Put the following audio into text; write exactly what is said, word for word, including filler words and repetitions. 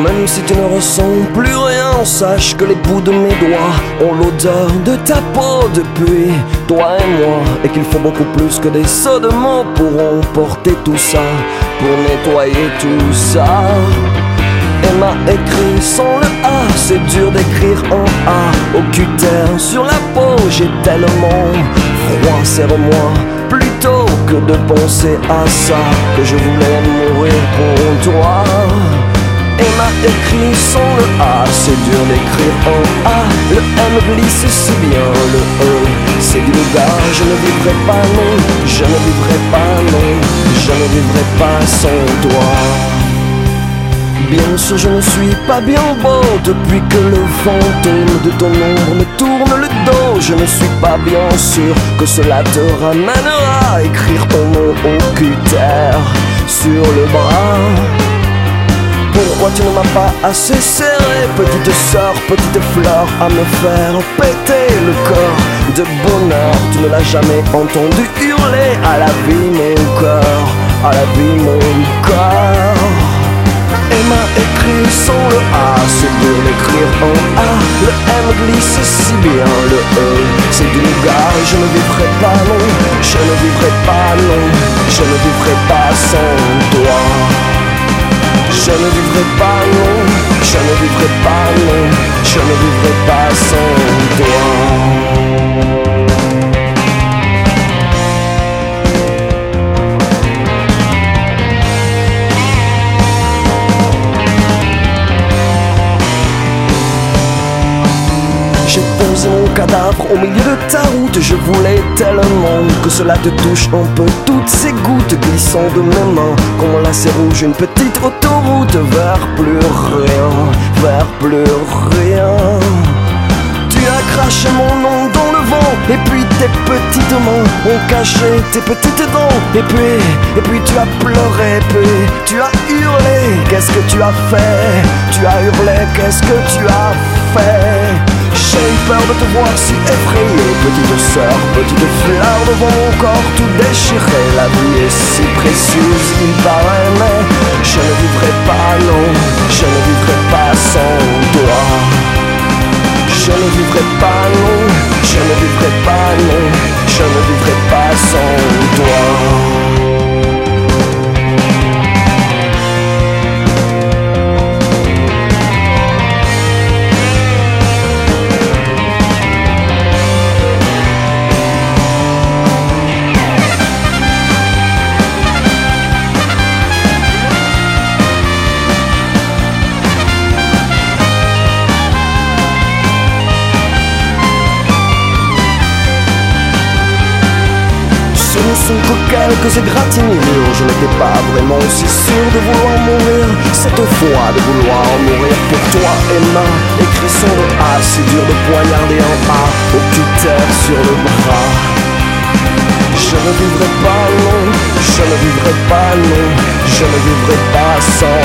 Même si tu ne ressens plus rien, sache que les bouts de mes doigts ont l'odeur de ta peau depuis toi et moi, et qu'il faut beaucoup plus que des seaux de mots pour emporter tout ça, pour nettoyer tout ça. Emma écrit sans le A, c'est dur d'écrire en A. Au cutter sur la peau, j'ai tellement froid, serre-moi plutôt que de penser à ça, que je voulais mourir pour toi. Emma écrit sans le A, c'est dur d'écrire en A. Le M glisse si bien, le E c'est du gars. Je ne vivrai pas non, je ne vivrai pas non, je ne vivrai pas sans toi. Bien sûr je ne suis pas bien beau depuis que le fantôme de ton ombre me tourne le dos. Je ne suis pas bien sûr que cela te ramènera à écrire ton nom au cutter sur le bras. Pourquoi tu ne m'as pas assez serré, petite sœur, petite fleur, à me faire péter le corps de bonheur? Tu ne l'as jamais entendu hurler à la vie mon cœur, à la vie mon corps. Emma écrit sans le A, c'est dur d'écrire en A. Le M glisse si bien, le E c'est du gars. Je ne vivrai pas non, je ne vivrai pas non, je ne vivrai pas sans toi. Je ne vivrai pas non, je ne vivrai pas non, je ne vivrai pas sans toi. J'ai posé mon cadavre au milieu de ta route. Je voulais tellement que cela te touche un peu. Toutes ces gouttes glissant de mes mains comme un lacet rouge, une petite autoroute vers plus rien, vers plus rien. Tu as craché mon nom dans le vent, et puis tes petites mains ont caché tes petites dents. Et puis, et puis tu as pleuré, puis tu as hurlé. Qu'est-ce que tu as fait? Tu as hurlé, qu'est-ce que tu as fait? J'ai eu peur de te voir si effrayée, petite sœur, petite fleur devant mon corps tout déchiré. La vie est si précieuse, il paraît, mais je ne vivrai pas non, je ne vivrai pas sans toi. Je ne vivrai pas non, je ne vivrai pas non, je ne vivrai pas sans toi. Ce ne sont que quelques égratignures. Je n'étais pas vraiment aussi sûr de vouloir mourir cette fois, de vouloir mourir pour toi, Emma. Écrit sur le A, c'est dur de poignarder un A au cutter sur le bras. Je ne vivrai pas non, je ne vivrai pas non, je ne vivrai pas sans